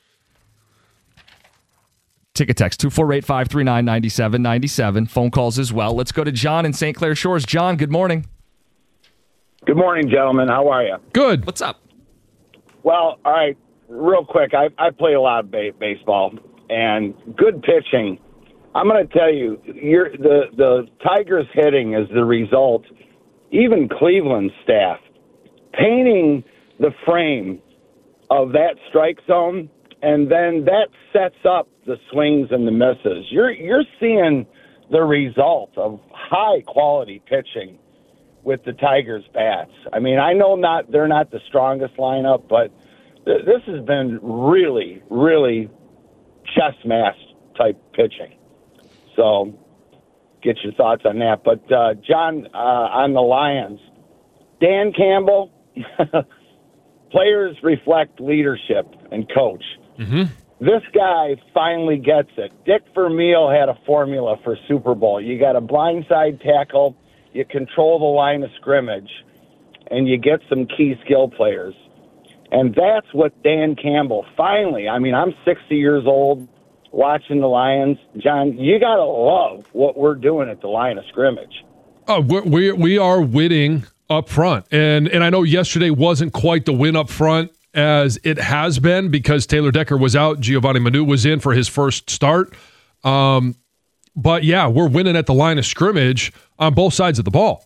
Ticket text two four eight, five three nine, nine seven nine seven. Phone calls as well. Let's go to John in Saint Clair Shores. John, good morning. Good morning, gentlemen. How are you? Good. What's up? Well, all right, real quick. I, I play a lot of ba- baseball, and good pitching. I'm going to tell you, you're, the, the Tigers hitting is the result, even Cleveland staff, painting the frame of that strike zone, and then that sets up the swings and the misses. You're you're seeing the result of high-quality pitching with the Tigers' bats. I mean, I know not they're not the strongest lineup, but th- this has been really, really chess match type pitching. So get your thoughts on that. But, uh, John, uh, on the Lions, Dan Campbell, players reflect leadership and coach. Mm-hmm. This guy finally gets it. Dick Vermeil had a formula for Super Bowl. You got a blindside tackle, you control the line of scrimmage, and you get some key skill players. And that's what Dan Campbell finally, I mean, I'm sixty years old watching the Lions. John, you got to love what we're doing at the line of scrimmage. Oh, we're, we we are winning up front. And, and I know yesterday wasn't quite the win up front as it has been because Taylor Decker was out. Giovanni Manu was in for his first start. Um, but, yeah, we're winning at the line of scrimmage on both sides of the ball.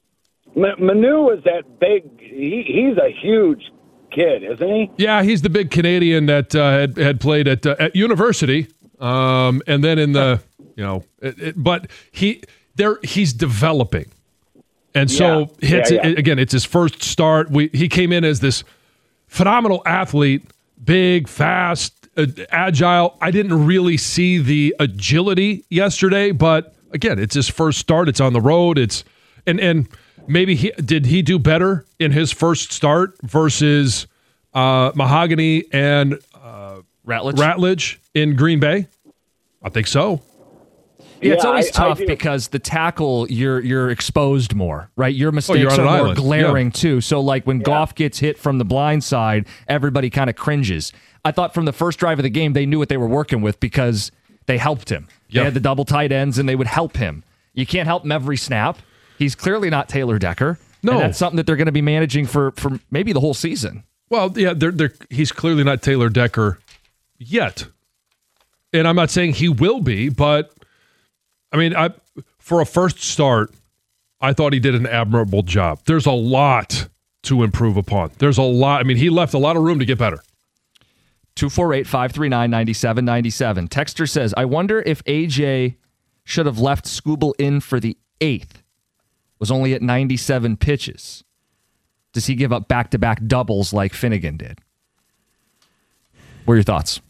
Manu is that big he, – he's a huge kid, isn't he? Yeah, he's the big Canadian that uh, had, had played at uh, at university. Um, and then in the – you know, it, it, but he there he's developing. And so, yeah. hits yeah, yeah. It, again, it's his first start. We He came in as this – phenomenal athlete, big, fast, uh, agile. I didn't really see the agility yesterday, but again, it's his first start. It's on the road. It's and and maybe he did he do better in his first start versus uh, Mahogany and uh, Ratledge. Ratledge in Green Bay? I think so. Yeah, it's Yeah, always I- tough I do. because the tackle, you're you're exposed more, right? Your mistakes you're on are an more island. glaring Yeah. too. So like when Goff gets hit from the blind side, everybody kind of cringes. I thought from the first drive of the game, they knew what they were working with because they helped him. They Yep. had the double tight ends and they would help him. You can't help him every snap. He's clearly not Taylor Decker. No. And that's something that they're going to be managing for, for maybe the whole season. Well, yeah, they're, they're, he's clearly not Taylor Decker yet. And I'm not saying he will be, but I mean, I for a first start, I thought he did an admirable job. There's a lot to improve upon. There's a lot. I mean, he left a lot of room to get better. two four eight, five three nine, nine seven nine seven. Texter says, I wonder if A J should have left Scooble in for the eighth. Was only at ninety-seven pitches. Does he give up back-to-back doubles like Finnegan did? What are your thoughts?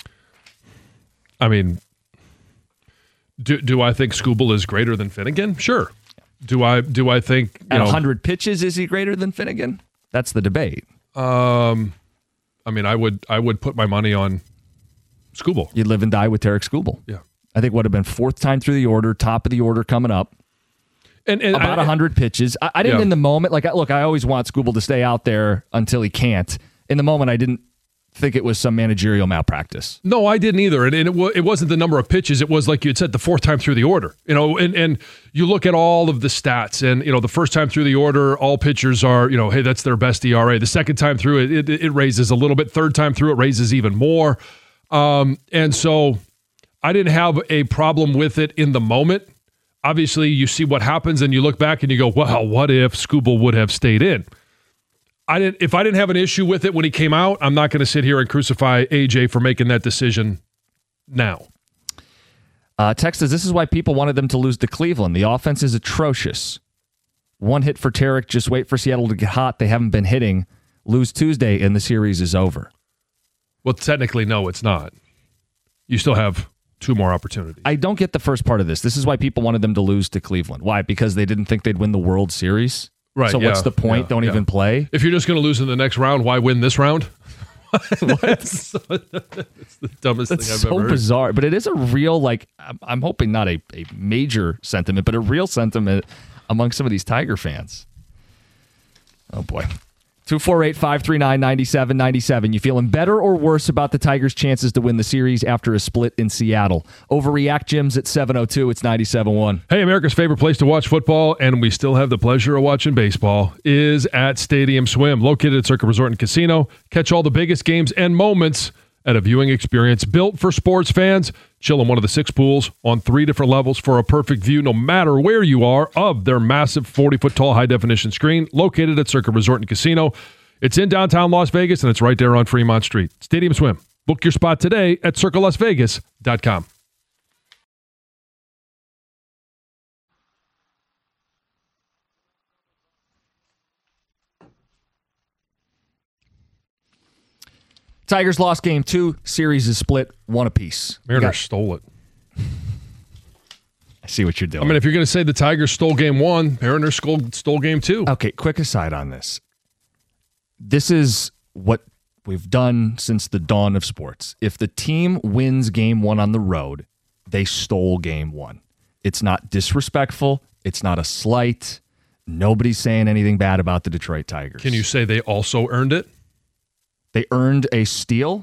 I mean, do do I think Scooble is greater than Finnegan? Sure. Do I do I think you At know, one hundred pitches, is he greater than Finnegan? That's the debate. Um, I mean, I would I would put my money on Scooble. You'd live and die with Tarek Scooble. Yeah. I think would have been fourth time through the order, top of the order coming up. And, and About I- one hundred pitches. I, I didn't Yeah. in the moment. Like, I- look, I always want Scooble to stay out there until he can't. In the moment, I didn't think it was some managerial malpractice. No, I didn't either. And, and it, w- it wasn't the number of pitches. It was, like you had said, the fourth time through the order. You know, and, and you look at all of the stats, and, you know, the first time through the order, all pitchers are, you know, hey, that's their best E R A. The second time through it, it, it raises a little bit. Third time through, it raises even more. Um, and so I didn't have a problem with it in the moment. Obviously, you see what happens, and you look back and you go, well, what if Scooble would have stayed in? I didn't. If I didn't have an issue with it when he came out, I'm not going to sit here and crucify A J for making that decision now. Uh, text says, this is why people wanted them to lose to Cleveland. The offense is atrocious. One hit for Tarek. Just wait for Seattle to get hot. They haven't been hitting. Lose Tuesday, and the series is over. Well, technically, no, it's not. You still have two more opportunities. I don't get the first part of this. This is why people wanted them to lose to Cleveland. Why? Because they didn't think they'd win the World Series? Right. So yeah, what's the point? yeah, Don't yeah. even play? If you're just going to lose in the next round, why win this round? That's it's the dumbest That's thing I've so ever heard. bizarre. But it is a real, like, I'm, I'm hoping not a, a major sentiment, but a real sentiment among some of these Tiger fans. Oh, boy. two four eight, five three nine, nine seven nine seven. You feeling better or worse about the Tigers' chances to win the series after a split in Seattle? Overreact Gyms at seven oh two. It's ninety-seven point one. Hey, America's favorite place to watch football, and we still have the pleasure of watching baseball, is at Stadium Swim, located at Circa Resort and Casino. Catch all the biggest games and moments at a viewing experience built for sports fans. Chill in one of the six pools on three different levels for a perfect view, no matter where you are, of their massive forty-foot tall high-definition screen located at Circa Resort and Casino. It's in downtown Las Vegas, and it's right there on Fremont Street. Stadium Swim. Book your spot today at circa las vegas dot com. Tigers lost game two. Series is split one apiece. Mariners got- stole it. I see what you're doing. I mean, if you're going to say the Tigers stole game one, Mariners stole, stole game two. Okay, quick aside on this. This is what we've done since the dawn of sports. If the team wins game one on the road, they stole game one. It's not disrespectful. It's not a slight. Nobody's saying anything bad about the Detroit Tigers. Can you say they also earned it? They earned a steal?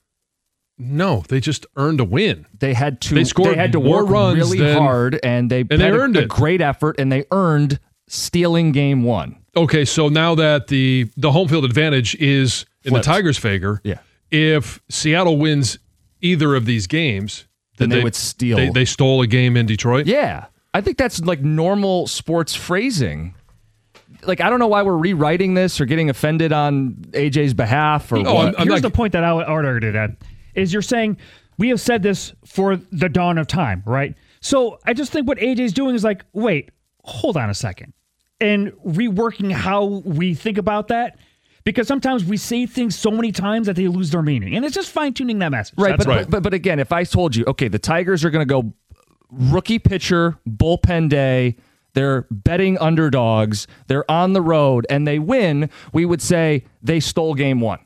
No, they just earned a win. They had to. They scored They had to more work runs really than- hard, and they and had they a- earned a it. great effort, and they earned stealing game one. Okay, so now that the the home field advantage is in Flipped. the Tigers' favor, Yeah. if Seattle wins either of these games, Then they would steal. They, they stole a game in Detroit? Yeah. I think that's like normal sports phrasing. Like, I don't know why we're rewriting this or getting offended on A J's behalf or No, what. I'm- I'm Here's not- the point that I would argue to that is you're saying we have said this for the dawn of time, right? So I just think what A J's doing is like, wait, hold on a second, and reworking how we think about that, because sometimes we say things so many times that they lose their meaning, and it's just fine tuning that message. Right, That's but, all. but, but but again, if I told you, okay, the Tigers are going to go rookie pitcher, bullpen day, they're betting underdogs, they're on the road, and they win, we would say they stole game one.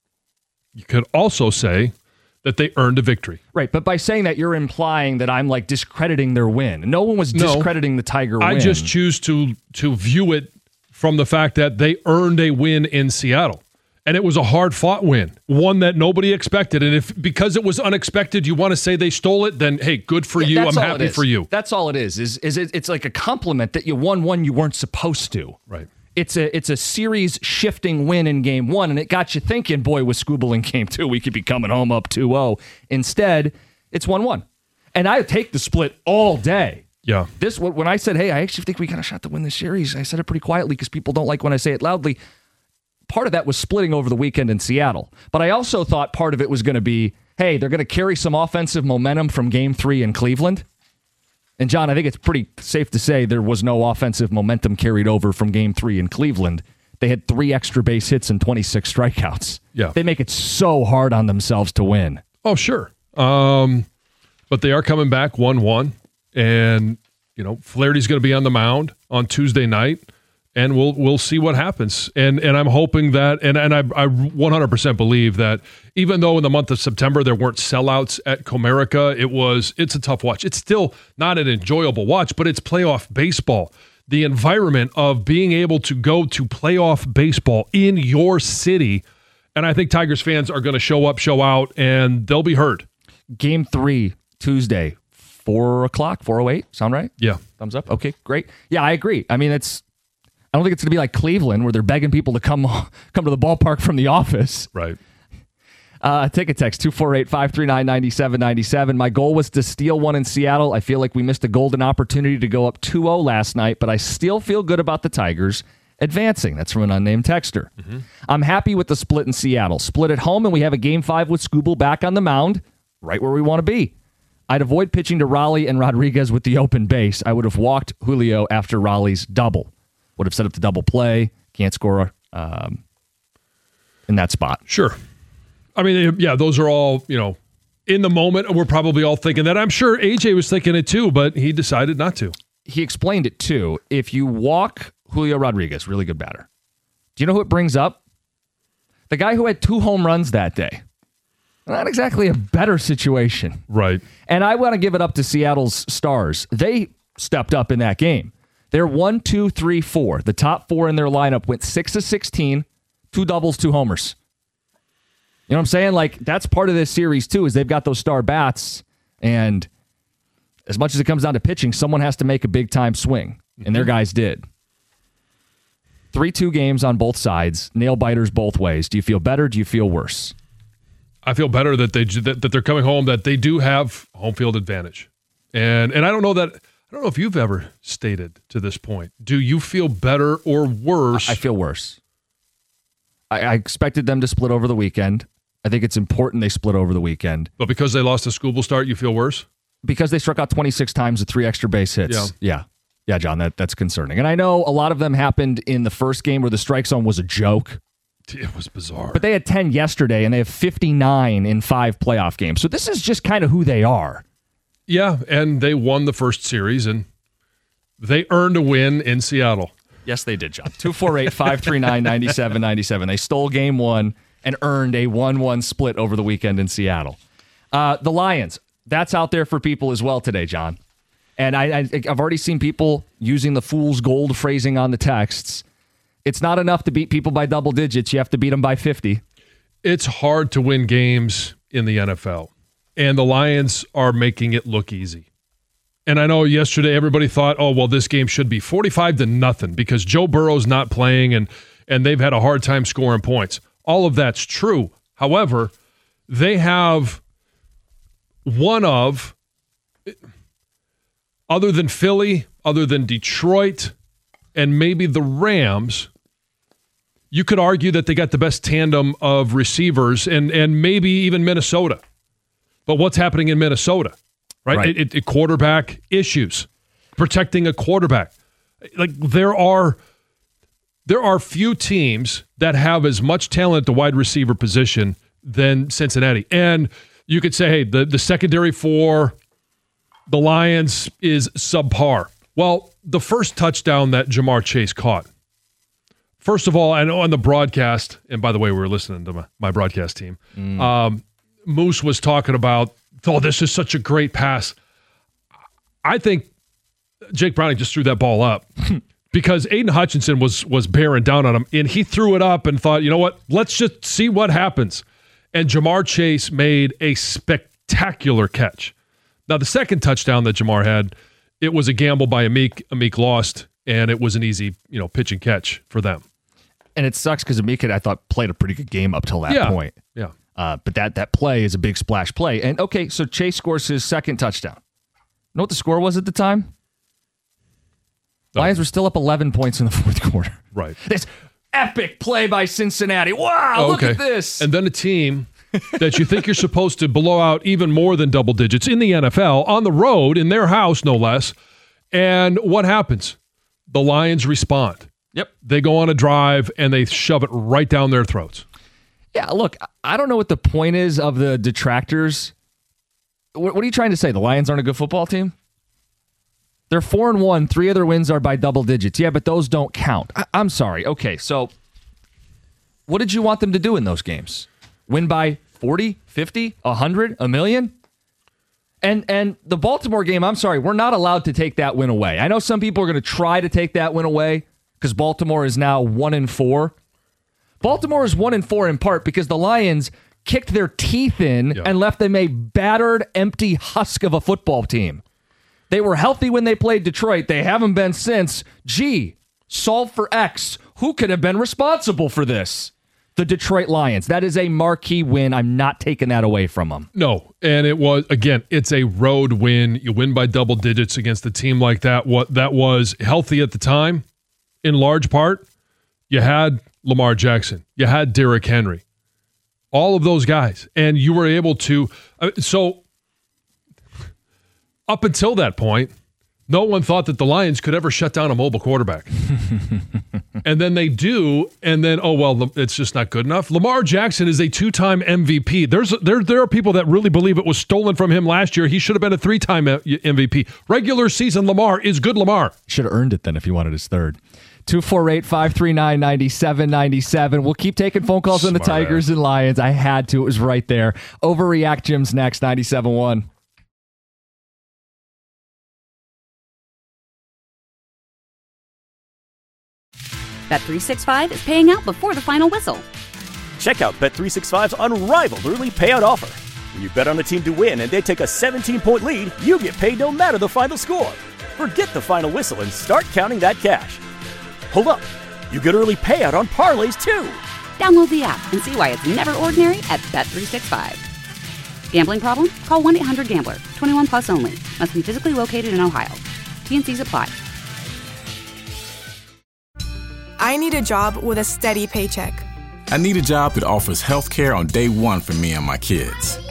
You could also say that they earned a victory. Right, but by saying that, you're implying that I'm like discrediting their win. No one was No. discrediting the Tiger I win. just choose to to view it from the fact that they earned a win in Seattle. And it was a hard-fought win, one that nobody expected. And if because it was unexpected, you want to say they stole it, then hey, good for Yeah, you. that's I'm all it happy is. for you. That's all it is. Is is it, it's like a compliment that you won one you weren't supposed to. Right. It's a it's a series shifting win in game one, and it got you thinking, boy, with Scooble in game two, we could be coming home up two oh. Instead, it's one one. And I take the split all day. Yeah. This when I said, hey, I actually think we got a shot to win this series, I said it pretty quietly because people don't like when I say it loudly. Part of that was splitting over the weekend in Seattle. But I also thought part of it was going to be, hey, they're going to carry some offensive momentum from game three in Cleveland. And, John, I think it's pretty safe to say there was no offensive momentum carried over from game three in Cleveland. They had three extra base hits and twenty-six strikeouts. Yeah. They make it so hard on themselves to win. Oh, sure. Um, but they are coming back one one. And, you know, Flaherty's going to be on the mound on Tuesday night. And we'll we'll see what happens. And and I'm hoping that, and, and I, I one hundred percent believe that even though in the month of September there weren't sellouts at Comerica, it was, it's a tough watch. It's still not an enjoyable watch, but it's playoff baseball. The environment of being able to go to playoff baseball in your city, and I think Tigers fans are going to show up, show out, and they'll be heard. Game three, Tuesday, four o'clock, four oh eight. Sound right? Yeah. Thumbs up. Okay, great. Yeah, I agree. I mean, it's, I don't think it's going to be like Cleveland where they're begging people to come come to the ballpark from the office. Right. Uh, take a text, two four eight, five three nine, nine seven nine seven. My goal was to steal one in Seattle. I feel like we missed a golden opportunity to go up two oh last night, but I still feel good about the Tigers advancing. That's from an unnamed texter. Mm-hmm. I'm happy with the split in Seattle. Split at home, and we have a game five with Scooble back on the mound, right where we want to be. I'd avoid pitching to Raleigh and Rodriguez with the open base. I would have walked Julio after Raleigh's double. Would have set up the double play. Can't score um, in that spot. Sure. I mean, yeah, those are all, you know, in the moment, we're probably all thinking that. I'm sure A J was thinking it too, but he decided not to. He explained it too. If you walk Julio Rodriguez, really good batter, do you know who it brings up? The guy who had two home runs that day. Not exactly a better situation. Right. And I want to give it up to Seattle's stars. They stepped up in that game. They're one, two, three, four. The top four in their lineup went six of sixteen, two doubles, two homers. You know what I'm saying? Like, that's part of this series, too, is they've got those star bats. And as much as it comes down to pitching, someone has to make a big-time swing. And mm-hmm. their guys did. three two games on both sides. Nail-biters both ways. Do you feel better? Do you feel worse? I feel better that, they, that, that they're coming home, that they do have home field advantage. And and I don't know that... I don't know if you've ever stated to this point. Do you feel better or worse? I feel worse. I, I expected them to split over the weekend. I think it's important they split over the weekend. But because they lost a Scooble start, you feel worse? Because they struck out twenty-six times with three extra base hits. Yeah. Yeah, yeah John, that, that's concerning. And I know a lot of them happened in the first game where the strike zone was a joke. It was bizarre. But they had ten yesterday, and they have fifty-nine in five playoff games. So this is just kind of who they are. Yeah, and they won the first series, and they earned a win in Seattle. Yes, they did, John. two four eight, five three nine, nine seven nine seven. They stole game one and earned a one one split over the weekend in Seattle. Uh, the Lions, that's out there for people as well today, John. And I, I, I've already seen people using the fool's gold phrasing on the texts. It's not enough to beat people by double digits. You have to beat them by fifty. It's hard to win games in the N F L, and the Lions are making it look easy. And I know yesterday everybody thought, oh, well, this game should be forty-five to nothing because Joe Burrow's not playing and, and they've had a hard time scoring points. All of that's true. However, they have one of, other than Philly, other than Detroit, and maybe the Rams, you could argue that they got the best tandem of receivers and, and maybe even Minnesota. But what's happening in Minnesota, right? Right. It, it, it quarterback issues, protecting a quarterback. Like there are there are few teams that have as much talent at the wide receiver position than Cincinnati. And you could say, hey, the, the secondary for the Lions is subpar. Well, the first touchdown that Jamar Chase caught, first of all, I know on the broadcast, and by the way, we were listening to my, my broadcast team, mm. um, Moose was talking about, oh, this is such a great pass. I think Jake Browning just threw that ball up because Aiden Hutchinson was was bearing down on him, and he threw it up and thought, you know what, let's just see what happens. And Jamar Chase made a spectacular catch. Now, the second touchdown that Jamar had, it was a gamble by Amik. Amik lost, and it was an easy, you know, pitch and catch for them. And it sucks because Amik, I thought, played a pretty good game up till that yeah. point. Yeah. Uh, but that that play is a big splash play. And, okay, so Chase scores his second touchdown. You know what the score was at the time? Oh. Lions were still up eleven points in the fourth quarter. Right. This epic play by Cincinnati. Wow, oh, look okay. at this. And then a team that you think you're supposed to blow out even more than double digits in the N F L, on the road, in their house, no less. And what happens? The Lions respond. Yep. They go on a drive, and they shove it right down their throats. Yeah, look, I don't know what the point is of the detractors. What are you trying to say? The Lions aren't a good football team? They're four and one. Three of their wins are by double digits. Yeah, but those don't count. I- I'm sorry. Okay, so what did you want them to do in those games? Win by forty, fifty, one hundred, a million? And and the Baltimore game, I'm sorry, we're not allowed to take that win away. I know some people are going to try to take that win away because Baltimore is now one and four. Baltimore is one and four in part because the Lions kicked their teeth in yeah. and left them a battered, empty husk of a football team. They were healthy when they played Detroit. They haven't been since. Gee, solve for X. Who could have been responsible for this? The Detroit Lions. That is a marquee win. I'm not taking that away from them. No, and it was, again, it's a road win. You win by double digits against a team like that. What that was healthy at the time, in large part. You had Lamar Jackson. You had Derrick Henry. All of those guys. And you were able to... Uh, so, up until that point, no one thought that the Lions could ever shut down a mobile quarterback. And then they do, and then, oh, well, it's just not good enough. Lamar Jackson is a two-time M V P. There's there, there are people that really believe it was stolen from him last year. He should have been a three-time M V P. Regular season Lamar is good Lamar. Should have earned it then if he wanted his third. two four eight, five three nine, nine seven nine seven. We'll keep taking phone calls on the Tigers and Lions. I had to. It was right there. Overreact Jim's next, ninety-seven one. Bet three sixty-five is paying out before the final whistle. Check out Bet three sixty-five's unrivaled early payout offer. When you bet on a team to win and they take a seventeen-point lead, you get paid no matter the final score. Forget the final whistle and start counting that cash. Hold up. You get early payout on parlays, too. Download the app and see why it's never ordinary at Bet three sixty-five. Gambling problem? Call one eight hundred gambler. twenty-one plus only. Must be physically located in Ohio. T and C's apply. I need a job with a steady paycheck. I need a job that offers health care on day one for me and my kids.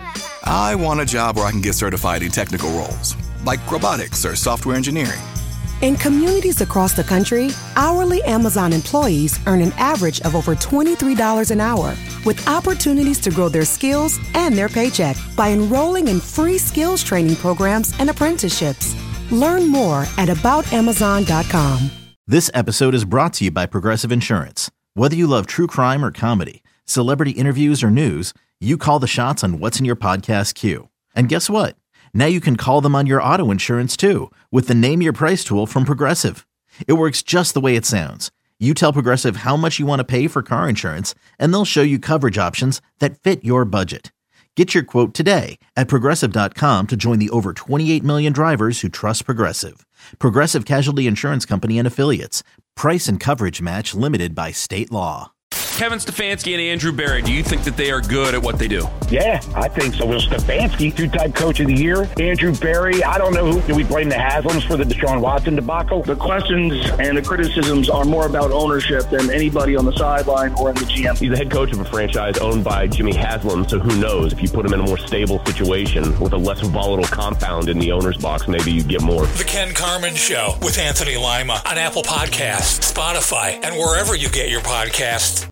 I want a job where I can get certified in technical roles, like robotics or software engineering. In communities across the country, hourly Amazon employees earn an average of over twenty-three dollars an hour, with opportunities to grow their skills and their paycheck by enrolling in free skills training programs and apprenticeships. Learn more at about amazon dot com. This episode is brought to you by Progressive Insurance. Whether you love true crime or comedy, celebrity interviews or news, you call the shots on what's in your podcast queue. And guess what? Now you can call them on your auto insurance too with the Name Your Price tool from Progressive. It works just the way it sounds. You tell Progressive how much you want to pay for car insurance, and they'll show you coverage options that fit your budget. Get your quote today at progressive dot com to join the over twenty-eight million drivers who trust Progressive. Progressive Casualty Insurance Company and Affiliates. Price and coverage match limited by state law. Kevin Stefanski and Andrew Berry, do you think that they are good at what they do? Yeah, I think so. Will Stefanski, two-time coach of the year. Andrew Berry, I don't know who. Do we blame the Haslams for the Deshaun Watson debacle? The questions and the criticisms are more about ownership than anybody on the sideline or in the G M. He's the head coach of a franchise owned by Jimmy Haslam, so who knows? If you put him in a more stable situation with a less volatile compound in the owner's box, maybe you get more. The Ken Carman Show with Anthony Lima on Apple Podcasts, Spotify, and wherever you get your podcasts.